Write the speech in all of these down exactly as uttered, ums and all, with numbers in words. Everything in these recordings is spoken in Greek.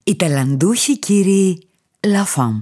Οι ταλαντούχοι κύριοι La Femme.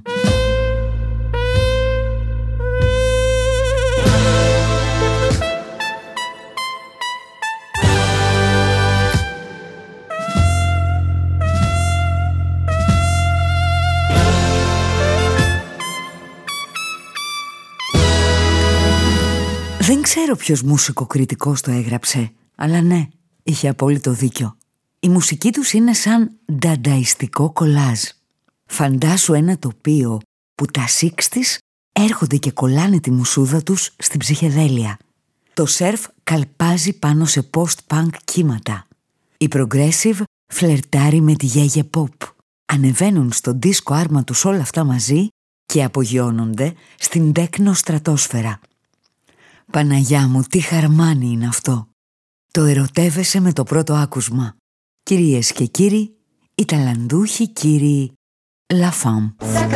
Δεν ξέρω ποιος μουσικοκριτικός το έγραψε, αλλά ναι, είχε απόλυτο δίκιο. Η μουσική τους είναι σαν ντανταϊστικό κολάζ. Φαντάσου ένα τοπίο που τα σίξτις έρχονται και κολλάνε τη μουσούδα τους στην ψυχεδέλεια. Το σερφ καλπάζει πάνω σε post-punk κύματα. Η progressive φλερτάρει με τη γέγε pop. Ανεβαίνουν στο disco άρμα τους όλα αυτά μαζί και απογειώνονται στην τέκνο στρατόσφαιρα. Παναγιά μου, τι χαρμάνι είναι αυτό. Το ερωτεύεσαι με το πρώτο άκουσμα. Κυρίες και κύριοι, οι ταλαντούχοι κύριοι La Femme.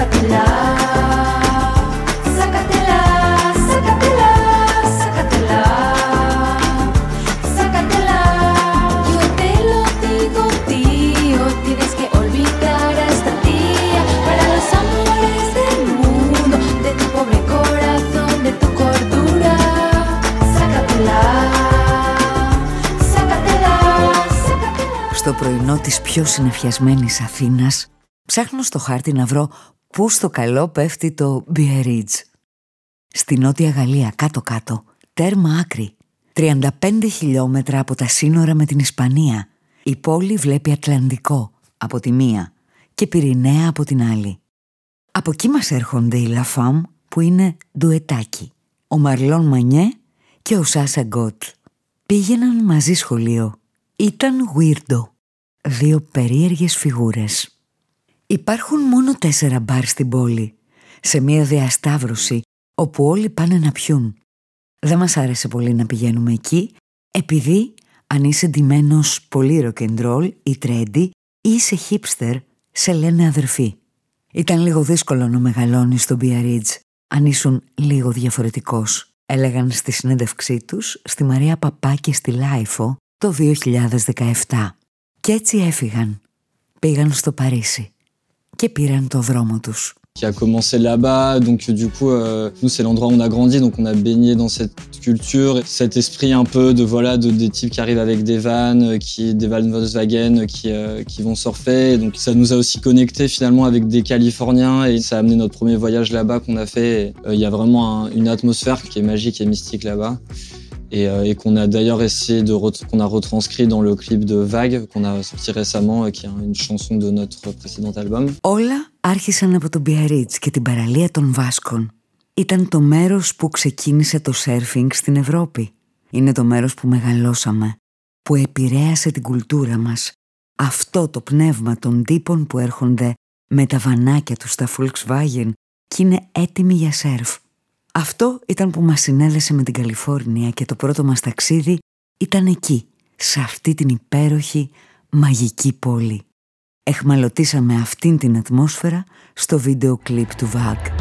Στο πρωινό της πιο συννεφιασμένης Αθήνας ψάχνω στο χάρτη να βρω πού στο καλό πέφτει το Biarritz. Στη Νότια Γαλλία, κάτω-κάτω, τέρμα άκρη, τριάντα πέντε χιλιόμετρα από τα σύνορα με την Ισπανία. Η πόλη βλέπει Ατλαντικό από τη μία και Πυρηναία από την άλλη. Από εκεί μας έρχονται οι La Femme που είναι ντουετάκι, ο Μαρλόν Μανιέ και ο Σάσα Γκότ. Πήγαιναν μαζί σχολείο. Ήταν weirdo. Δύο περίεργες φιγούρες. Υπάρχουν μόνο τέσσερα μπαρ στην πόλη, σε μια διασταύρωση όπου όλοι πάνε να πιούν. Δεν μας άρεσε πολύ να πηγαίνουμε εκεί, επειδή αν είσαι ντυμένος πολύ rock and roll ή trendy ή είσαι hipster, σε λένε αδερφοί. Ήταν λίγο δύσκολο να μεγαλώνεις στο Biarritz αν ήσουν λίγο διαφορετικός, έλεγαν στη συνέντευξή τους στη Μαρία Παπά και στη Λάιφο το δύο χιλιάδες δεκαεπτά. Και έτσι έφυγαν. Πήγαν στο Παρίσι και πήραν το δρόμο τους. Qui a commencé là-bas, donc du coup, euh, nous c'est l'endroit où on a grandi, donc on a baigné dans cette culture, cet esprit un peu de voilà, de des types qui arrivent avec des vannes, qui des vannes Volkswagen, qui euh, qui vont surfer, donc ça nous a aussi connectés finalement avec des Californiens et ça a amené notre premier voyage là-bas qu'on a fait. Il euh, y a vraiment un, une atmosphère qui est magique et mystique là-bas. Et, euh, et qu'on a d'ailleurs essayé de ret- qu'on a retranscrit dans le clip de Vague qu'on a sorti récemment, qui est une chanson de notre précédent album. Όλα άρχισαν από το Biarritz και την παραλία των Βάσκων. Ήταν το μέρος που ξεκίνησε το σέρφινγκ στην Ευρώπη. Είναι το μέρος που μεγαλώσαμε, που επηρέασε την κουλτούρα μας. Αυτό το πνεύμα των τύπων που έρχονται με τα βανάκια τους στα Volkswagen και είναι έτοιμοι για σέρφ. Αυτό ήταν που μας συνέδεσε με την Καλιφόρνια και το πρώτο μας ταξίδι ήταν εκεί, σε αυτή την υπέροχη, μαγική πόλη. Εχμαλωτήσαμε αυτήν την ατμόσφαιρα στο βίντεο κλιπ του Vague.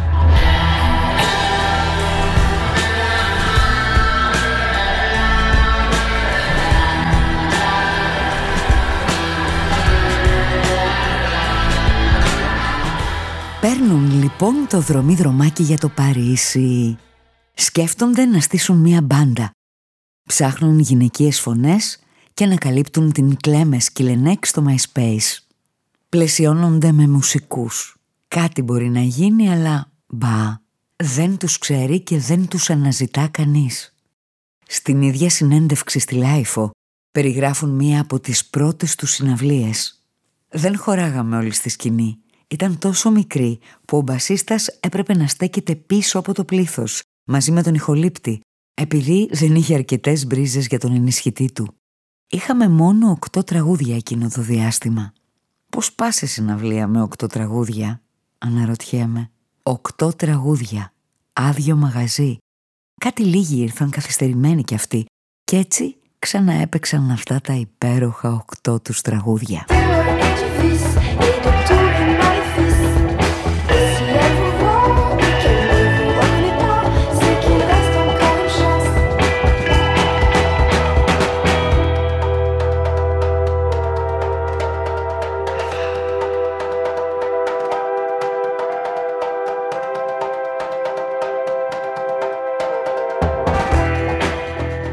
Παίρνουν λοιπόν το δρομί-δρομάκι για το Παρίσι. Σκέφτονται να στήσουν μία μπάντα. Ψάχνουν γυναικείες φωνές και ανακαλύπτουν την Κλέμε Σκυλενέκ στο MySpace. Πλαισιώνονται με μουσικούς. Κάτι μπορεί να γίνει, αλλά μπα, δεν τους ξέρει και δεν τους αναζητά κανείς. Στην ίδια συνέντευξη στη Λάιφο περιγράφουν μία από τις πρώτες τους συναυλίες. Δεν χωράγαμε όλοι στη σκηνή. Ήταν τόσο μικρή που ο μπασίστας έπρεπε να στέκεται πίσω από το πλήθος, μαζί με τον ηχολήπτη, επειδή δεν είχε αρκετές μπρίζες για τον ενισχυτή του. Είχαμε μόνο οκτώ τραγούδια εκείνο το διάστημα. Πώς πας σε συναυλία με οκτώ τραγούδια, αναρωτιέμαι. Οκτώ τραγούδια, άδειο μαγαζί. Κάτι λίγοι ήρθαν καθυστερημένοι κι αυτοί, κι έτσι ξαναέπαιξαν αυτά τα υπέροχα οκτώ τους τραγούδια.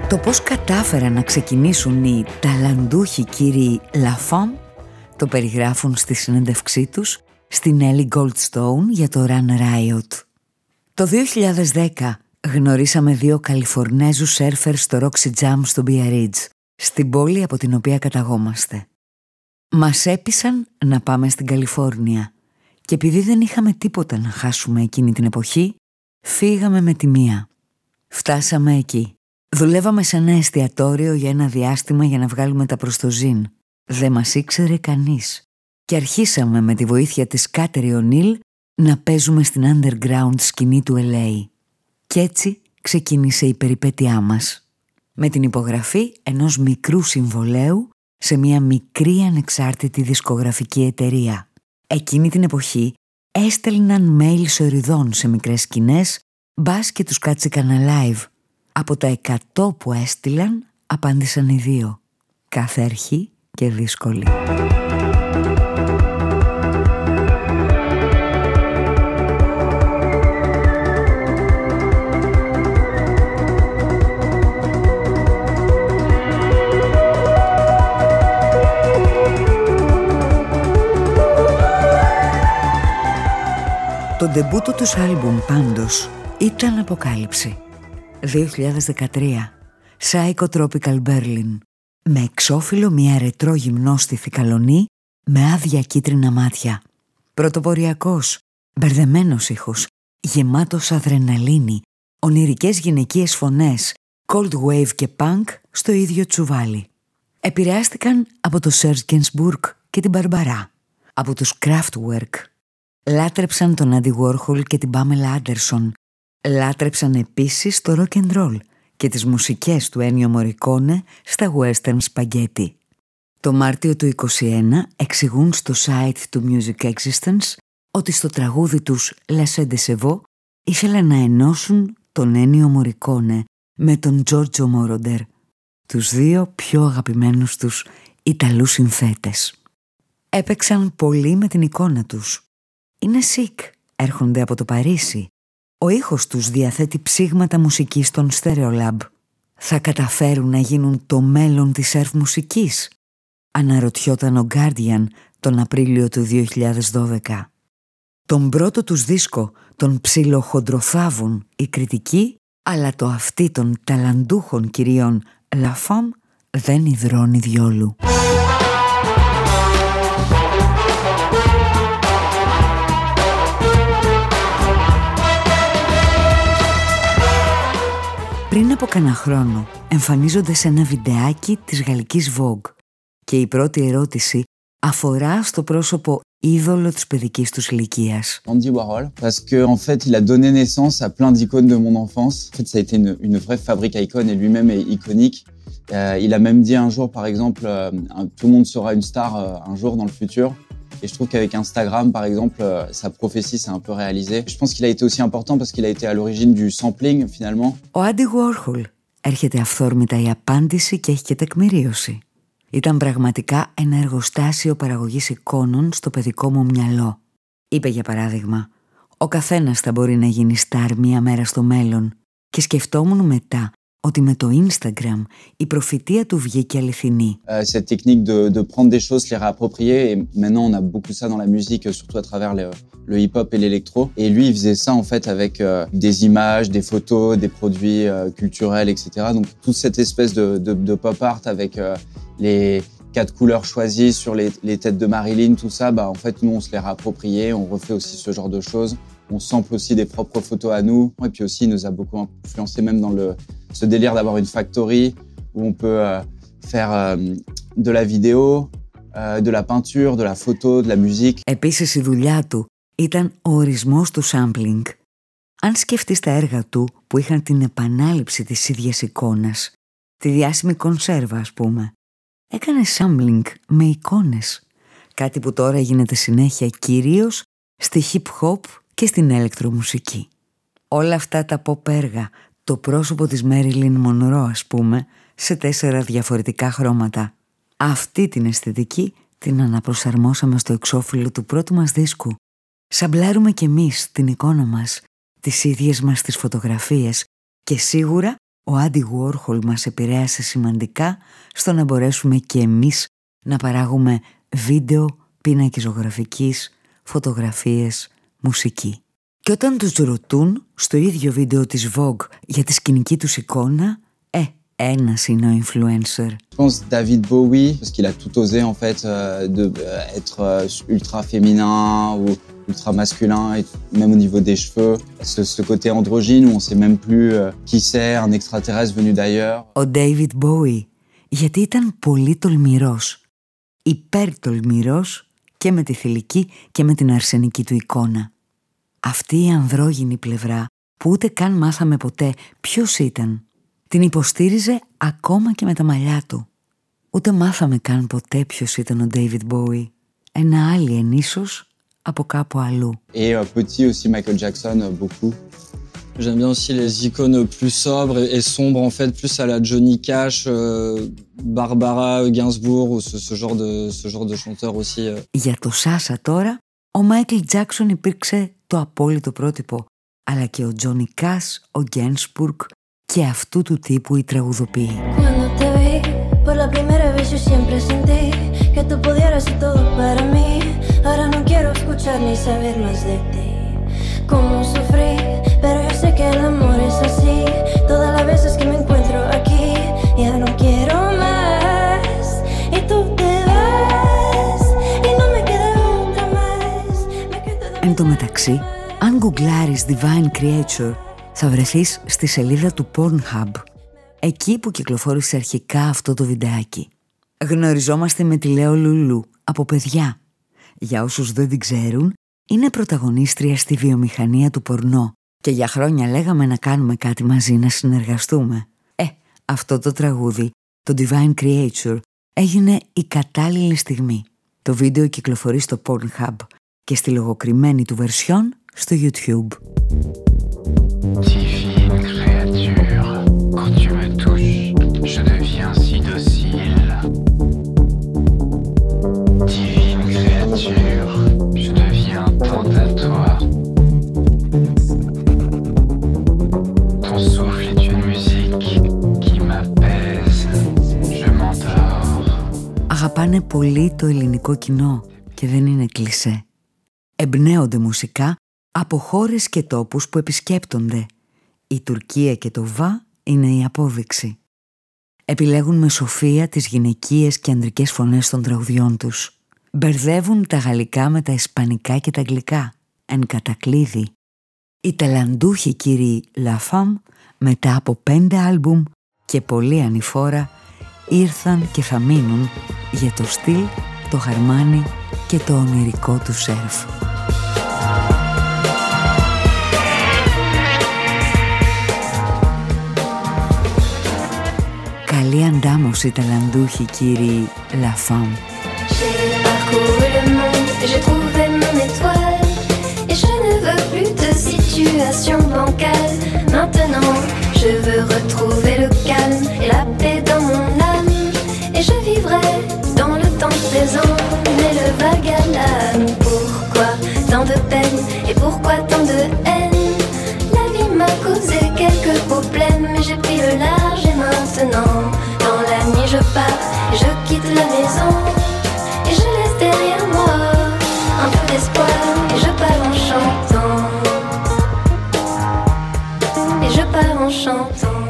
Το πώς κατάφεραν να ξεκινήσουν οι ταλαντούχοι κύριοι Λαφάμ το περιγράφουν στη συνέντευξή τους στην Ellie Goldstone για το Run Riot. Το δύο χιλιάδες δέκα γνωρίσαμε δύο Καλιφορνέζους σέρφερ στο Roxy Jam στο Biarritz, στην πόλη από την οποία καταγόμαστε. Μας έπεισαν να πάμε στην Καλιφόρνια και επειδή δεν είχαμε τίποτα να χάσουμε εκείνη την εποχή, φύγαμε με τη μία. Φτάσαμε εκεί. Δουλεύαμε σε ένα εστιατόριο για ένα διάστημα για να βγάλουμε τα προστοζήν. Δεν μας ήξερε κανείς. Και αρχίσαμε με τη βοήθεια της Κάτερι Ονίλ να παίζουμε στην underground σκηνή του ελ έι. Κι έτσι ξεκίνησε η περιπέτειά μας. Με την υπογραφή ενός μικρού συμβολέου σε μια μικρή ανεξάρτητη δισκογραφική εταιρεία. Εκείνη την εποχή έστελναν mail σοριδών σε μικρές σκηνές, μπας και τους κάτσει κανένα live. Από τα εκατό που έστειλαν, απάντησαν οι δύο. Κάθε αρχή και δύσκολη. Το ντεμπούτο τους άλμπουμ πάντως ήταν αποκάλυψη. δύο χιλιάδες δεκατρία Psychotropical Berlin. Με εξώφυλλο μια ρετρό γυμνόστιθη καλονή με άδεια κίτρινα μάτια. Πρωτοποριακός, μπερδεμένος ήχος, γεμάτος αδρεναλίνη, ονειρικές γυναικείες φωνές, cold wave και punk στο ίδιο τσουβάλι. Επηρεάστηκαν από το Serge Gainsbourg και την Μπαρμπαρά, από τους Kraftwerk. Λάτρεψαν τον Άντι Warhol και την Πάμελα Άντερσον. Λάτρεψαν επίσης το rock and roll και τις μουσικές του Ένιο Μορικόνε στα western spaghetti. Το Μάρτιο του είκοσι ένα εξηγούν στο site του Music Existence ότι στο τραγούδι τους «Laissez de Chevaux» ήθελαν να ενώσουν τον Ένιο Μορικόνε με τον Giorgio Moroder, τους δύο πιο αγαπημένους τους Ιταλούς συνθέτες. Έπαιξαν πολύ με την εικόνα τους. Είναι sick, έρχονται από το Παρίσι. Ο ήχος τους διαθέτει ψήγματα μουσικής των Stereolab. Θα καταφέρουν να γίνουν το μέλλον της surf μουσικής? Αναρωτιόταν ο Guardian τον Απρίλιο του δύο χιλιάδες δώδεκα. Τον πρώτο τους δίσκο τον ψιλοχοντροθάβουν οι κριτικοί, αλλά το αυτί των ταλαντούχων κυρίων La Femme δεν υδρώνει διόλου. Πριν από κανένα χρόνο εμφανίζονται σε ένα βιντεάκι της γαλλικής Vogue και η πρώτη ερώτηση αφορά στο πρόσωπο είδωλο της παιδικής τους ηλικίας. Andy Warhol, parce que en fait, il a donné naissance à plein d'icônes de mon enfance. En fait, ça a été une, une vraie fabrique à icônes et lui-même est iconique. Euh, il a même dit un jour, par exemple, euh, tout le monde sera une star euh, un jour dans le futur. Et je trouve qu'avec Instagram, par exemple, euh, sa prophétie s'est un peu réalisée. Je pense qu'il a été aussi important parce qu'il a été à l'origine du sampling, finalement. Ο Andy Warhol. Έρχεται αυθόρμητα η απάντηση και έχει και τεκμηρίωση. Ήταν πραγματικά ένα εργοστάσιο παραγωγής εικόνων στο παιδικό μου μυαλό. Είπε για παράδειγμα, ο καθένας θα μπορεί να γίνει στάρ μία μέρα στο μέλλον. Και σκεφτόμουν μετά ότι με το Instagram η προφητεία του βγήκε αληθινή. Euh, cette technique de, de prendre des choses, les réapproprier, et maintenant on a beaucoup ça dans la musique, surtout à travers le, le hip-hop et l'électro. Et lui, il faisait ça en fait avec euh, des images, des photos, des produits euh, culturels, et cetera. Donc toute cette espèce de, de, de pop art avec euh, les quatre couleurs choisies sur les, les têtes de Marilyn, tout ça, bah en fait nous on se les réapproprie, on refait aussi ce genre de choses. On sample aussi des propres photos à nous. Et puis aussi, il nous a beaucoup influencé même dans le, ce délire d'avoir une factory où on peut euh, faire euh, de la vidéo, euh, de la peinture, de la photo, de la musique. Επίσης η δουλειά του ήταν ο ορισμός του sampling. Αν σκεφτείς τα έργα του που είχαν την επανάληψη της ίδιας εικόνας, τη διάσημη κονσέρβα ας πούμε, έκανε sampling με εικόνες. Κάτι που τώρα γίνεται συνέχεια κυρίως στη hip-hop και στην ηλεκτρομουσική. Όλα αυτά τα pop έργα, το πρόσωπο της Marilyn Monroe ας πούμε, σε τέσσερα διαφορετικά χρώματα. Αυτή την αισθητική την αναπροσαρμόσαμε στο εξώφυλλο του πρώτου μας δίσκου. Σαμπλάρουμε κι εμείς την εικόνα μας, τις ίδιες μας τις φωτογραφίες και σίγουρα ο Άντι Γουόρχολ μας επηρέασε σημαντικά στο να μπορέσουμε και εμείς να παράγουμε βίντεο, πίνακες ζωγραφικής, φωτογραφίες, μουσική. Και όταν τους ρωτούν στο ίδιο βίντεο της Vogue για τη σκηνική τους εικόνα, ε, ένας είναι ο influencer. Je pense David Bowie, parce qu'il a tout osé en fait, euh, de euh, être euh, ultra féminin ou ultra masculin, et même au niveau des cheveux. Ce, ce côté androgyne où on sait même plus euh, qui c'est, un extraterrestre venu d'ailleurs. Ο David Bowie, γιατί ήταν πολύ τολμηρός. Υπερτολμηρός και με τη θηλυκή και με την αρσενική του εικόνα. Αυτή η ανδρόγυνη πλευρά που ούτε καν μάθαμε ποτέ ποιος ήταν, την υποστήριζε ακόμα και με τα μαλλιά του. Ούτε μάθαμε καν ποτέ ποιος ήταν ο David Bowie. Ένα alien ίσως από κάπου αλλού. Et euh, petit aussi Michael Jackson, euh, beaucoup. J'aime bien aussi les icônes plus sobres et sombres, en fait, plus à la Johnny Cash, euh, Barbara Gainsbourg, ou ce, ce genre de, ce genre de chanteur aussi. Euh. Για το Σάσα τώρα, ο Μάικλ Τζάκσον υπήρξε το απόλυτο πρότυπο, αλλά και ο Τζόνι Κάς, ο Γκένσμπουργκ και αυτού του τύπου οι τραγουδοποιοί. Cómo sufrí, pero yo sé que el amor es así. Todas las veces que me encuentro aquí, ya no quiero más. Y tú te vas, y no me queda otra más. Εν τω μεταξύ, αν γκουγκλάρεις Divine Creature, θα βρεθείς στη σελίδα του Pornhub, εκεί που κυκλοφόρησε αρχικά αυτό το βιντεάκι. Γνωριζόμαστε με τη Λέο Λουλού από παιδιά. Για όσους δεν την ξέρουν, είναι πρωταγωνίστρια στη βιομηχανία του πορνό και για χρόνια λέγαμε να κάνουμε κάτι μαζί, να συνεργαστούμε. Ε, αυτό το τραγούδι, το Divine Creature, έγινε η κατάλληλη στιγμή. Το βίντεο κυκλοφορεί στο Pornhub και στη λογοκριμένη του βερσιόν στο YouTube. Divine créature, quand tu me touches, je deviens si docile. Divine créature, je deviens tant à toi. Ton souffle est une musique qui m'apaise, je m'endors. Αγαπάνε πολύ το ελληνικό κοινό και δεν είναι κλισέ. Εμπνέονται μουσικά από χώρες και τόπους που επισκέπτονται. Η Τουρκία και το ΒΑ είναι η απόδειξη. Επιλέγουν με σοφία τις γυναικείες και ανδρικές φωνές των τραγουδιών τους. Μπερδεύουν τα γαλλικά με τα ισπανικά και τα αγγλικά, εν κατακλείδη. Οι ταλαντούχοι κύριοι La Femme, μετά από πέντε άλμπουμ και πολύ ανηφόρα, ήρθαν και θα μείνουν για το στυλ, το χαρμάνι και το ονειρικό του σερφ. Καλή αντάμωση ταλαντούχοι κύριοι La Femme. J'ai parcouru le monde et j'ai trouvé mon étoile. Et je ne veux plus de situation bancale. Maintenant, je veux retrouver le calme et la paix dans mon âme. Et je vivrai dans le temps présent. Mais le vague à l'âme, pourquoi tant de peine et pourquoi tant de haine? La vie m'a causé quelques problèmes, mais j'ai pris le large et maintenant, dans la nuit je pars et je quitte la maison. Et je laisse derrière moi un peu d'espoir et je pars en chantant. Et je pars en chantant.